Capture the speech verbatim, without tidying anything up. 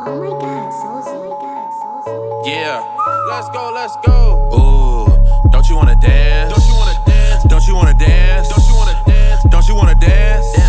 Oh my god, Soulzy. Oh my god, Soulzy. Yeah, let's go, let's go. Ooh, don't you wanna dance? Don't you wanna dance? Don't you wanna dance? Don't you wanna dance? Don't you wanna dance?